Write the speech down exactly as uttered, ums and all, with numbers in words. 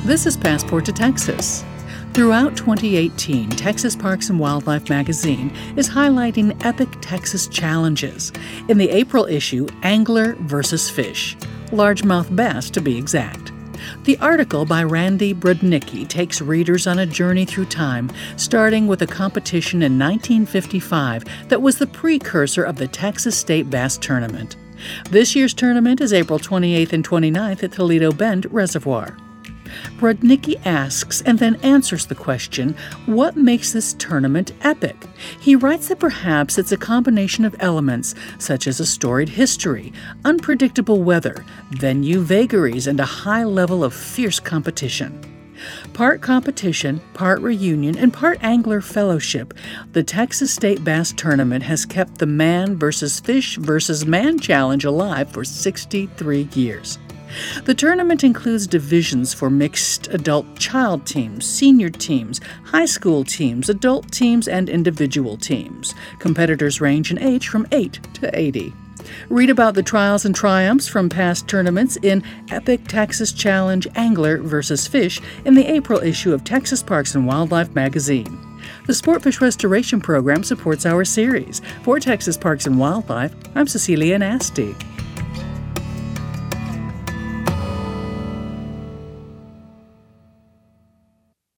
This is Passport to Texas. Throughout twenty eighteen, Texas Parks and Wildlife magazine is highlighting epic Texas challenges. In the April issue, Angler versus Fish, largemouth bass to be exact. The article by Randy Brudnicki takes readers on a journey through time, starting with a competition in nineteen fifty-five that was the precursor of the Texas State Bass Tournament. This year's tournament is April twenty-eighth and twenty-ninth at Toledo Bend Reservoir. Brudnicki asks and then answers the question, what makes this tournament epic? He writes that perhaps it's a combination of elements such as a storied history, unpredictable weather, venue vagaries, and a high level of fierce competition. Part competition, part reunion, and part angler fellowship, the Texas State Bass Tournament has kept the man versus fish versus man challenge alive for sixty-three years. The tournament includes divisions for mixed adult-child teams, senior teams, high school teams, adult teams, and individual teams. Competitors range in age from eight to eighty. Read about the trials and triumphs from past tournaments in Epic Texas Challenge Angler versus Fish in the April issue of Texas Parks and Wildlife magazine. The Sportfish Restoration Program supports our series. For Texas Parks and Wildlife, I'm Cecilia Nasty.